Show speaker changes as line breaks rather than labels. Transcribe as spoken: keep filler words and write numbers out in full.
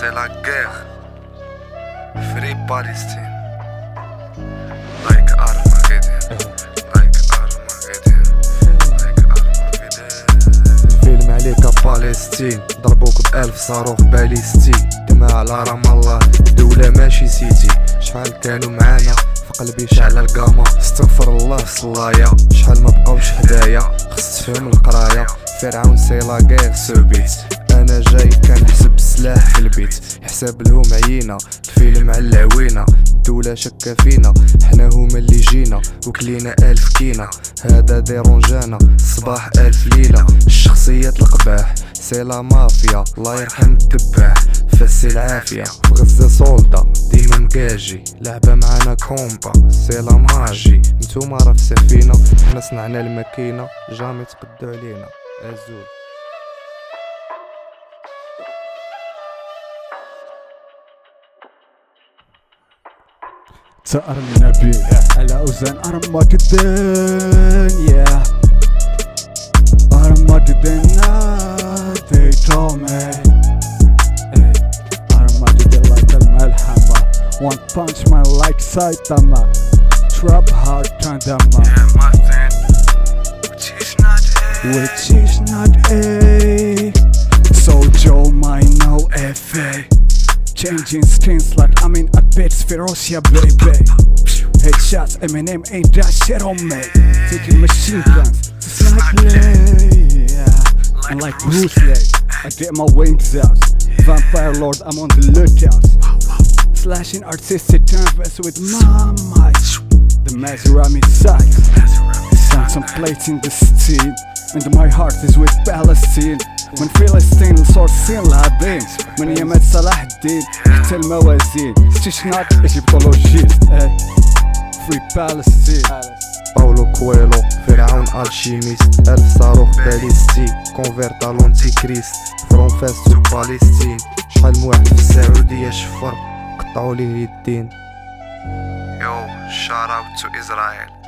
c'est la guerre. Free Palestine. Like Armageddon. Like Armageddon. Like Armageddon.
الفيلم عليك بالستين، ضربوك بألف صاروخ باليستي. دماء على رام الله، دولة ماشي سيتي. شحال كانوا معانا في قلبي شعل القاما. استغفر الله صلايا، شحال ما بقاوش هدايا. خص تفهم القراية، فرعون سي لا غير سوبيت. انا جاي كنحسب السلاح في البيت، حساب لهم عيينا. الفيلم على العوينة، الدولة شكا فينا. حنا هما اللي جينا وكلينا الف كينا. هذا ديرونجانا صباح الف ليلة. الشخصيات القباح سي لا مافيا، الله يرحم الدباح فسي العافية. في غزة سولدا ديما مكاجي، لعبة معانا كومبا سي لا ماجي. نتوما راه في سفينة، حنا صنعنا الماكينة، جامي تقدو علينا ازول.
ثأر النبي على أوزان أرمجدن. yeah Armageddon, they told me hey, Armageddon like الملحمة. One punch man like Saitama. Trap hard Tandama.
Yeah, my thing. Which is not A.
Which is not A. So Joe might know F A. Changing skins like I'm in a bit Ferocia baby. Headshots, Eminem ain't that shit on me. Taking machine guns to snipe play. Yeah, and like Bruce Lee, I get my wings out. Vampire Lord, I'm on the lookout. Slashing artistic canvas with my mic. The Maserati sight. Sound some plates in the steam, and my heart is with Palestine. من فلسطين لصورسين العظيم، من يمات صلاح الدين حتى الموازين. ستيشنات ايجيبتولوجيست فري بالستين.
باولو كويلو فرعون الشيميست. ألف صاروخ باليستي كونفيرتا لونتي كريست. فروم فاس تو باليستين. شحال موحد في السعودية شفر قطعوا ليه الدين.
Yo, shout out to Israel.